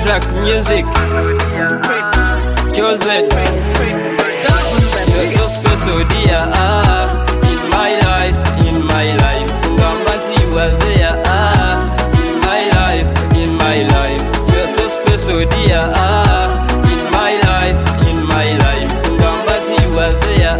track music. Chosen. You're so special, dear. In my life, in my life. Ngambati, you are there. In my life, in my life. You're so special, dear. In my life, in my life. Ngambati, you are there.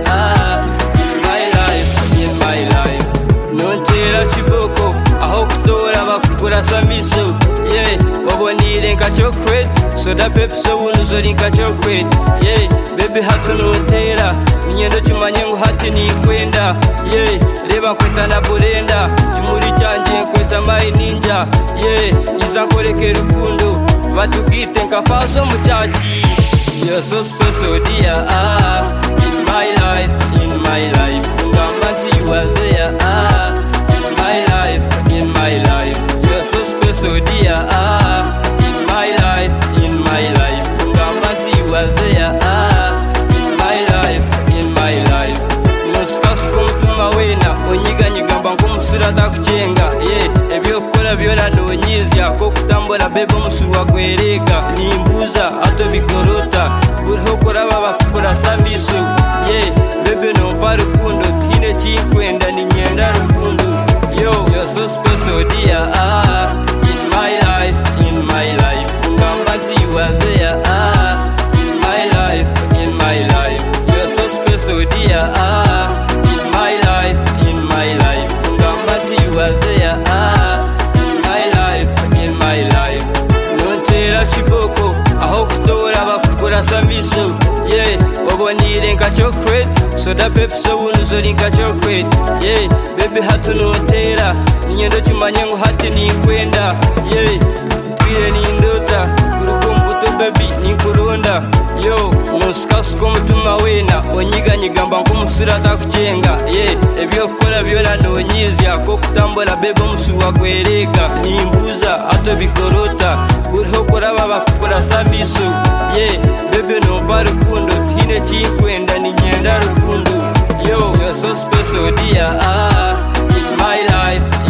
In my life, in my life. Nontera chiboko, aho kutora bakukura samiso. Yeah, wabonire nka chocolate, soda pepsi ubunuzori nka chocolate. Yeah, baby hatu notera, inyendo chumanye ngo hati ni kwenda. Yeah, reba kweta na burenda, chumuri chanje kweta mai ninja. Yeah, izakoreke rukundo, batugite nka faso muchachi. You're so special, dear. In my life, in my life. Ngambati, you are there. In my life, in my life. You're so special, dear. In my life, in my life. Ngambati, you are there. In my life, in my life. Muskas kumtuma wena, onyiganyiga mbangu musura takuchenga. Yeah, ebyokora byona nonyizya ko kutambula bebe musuwa kwereka. Nimbuza ato bikorota, buriho kuraba bakukura sambiso. Yeah, bebe no parukundo, tine chikwenda ni nyenda rukundo. Yo, you're so special, dear. In my life, in my life. Ngambati, you are there. In my life, in my life. You're so special, dear. In my life, in my life. Ngambati, you are there. In my life, in my life. Nontera chiboko, aho kutora bakukura samiso. Yeah, wabonire nka chocolate, soda pepsi ubunuzori nka chocolate. Yeah, baby hatu notera, inyendo chumanye ngo hati ni kwenda. Yeah, twire ni ndota, kurukumbuto baby ni kurunda. Yo, muskas kumtuma wena, onyiganyiga mbangu musura takuchenga. Yeah, ebyokora byona nonyizya ko kutambula bebe musuwa kwereka. Nimbuza ato bikorota, buriho kuraba bakukura samiso. Yeah, bebe no parukundo, tine chikwenda ni nyenda rukundo. Yo, you're so special, dear. In my life,